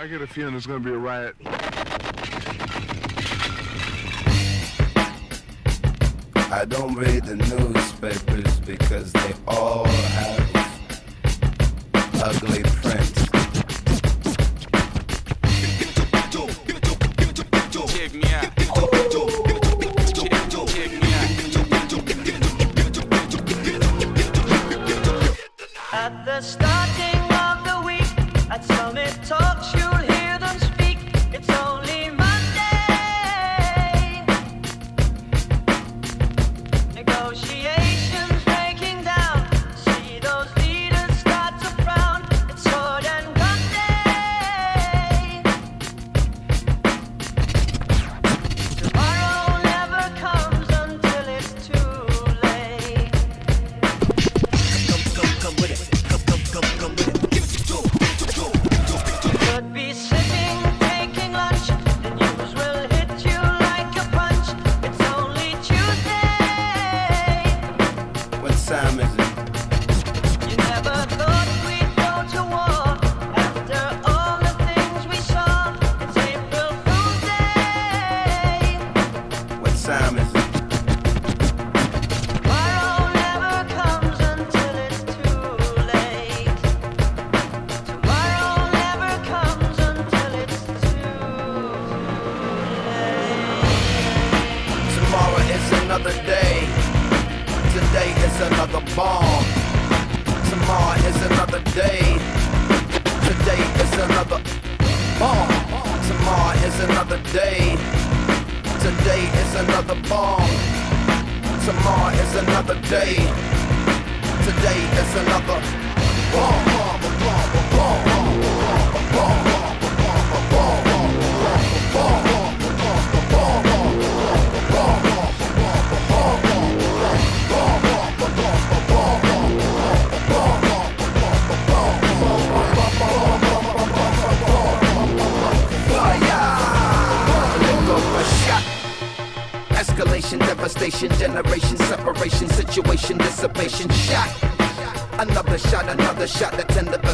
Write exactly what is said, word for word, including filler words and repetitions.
I get a feeling there's gonna be a riot. I don't read the newspapers because they all have ugly prints. Check me out. Check me out. At the starting of the week, at Summit Talks, you'll hear them speak. It's only Monday. Negotiations breaking down. See those leaders start to frown. It's sword and gun day. Tomorrow never comes until it's too late. Come, come, come with it. Come, come, come, come with it. Give it to do. Could be sitting, taking lunch. The news will hit you like a punch. It's only Tuesday. What time is it? You never thought we'd go to war after all the things we saw. It's April Fool's Day. What time is it? Tomorrow never comes until it's too late. Tomorrow never comes until it's too late. Tomorrow is another day. Today is another bomb. Tomorrow is another day. Today is another bomb. Tomorrow is another day. Today is another bomb. Tomorrow is another day. Today is another bomb. Bomb, bomb, bomb, bomb, bomb, bomb, bomb, escalation, devastation, generation, separation, situation, dissipation, shot. Another shot, another shot, that's end of a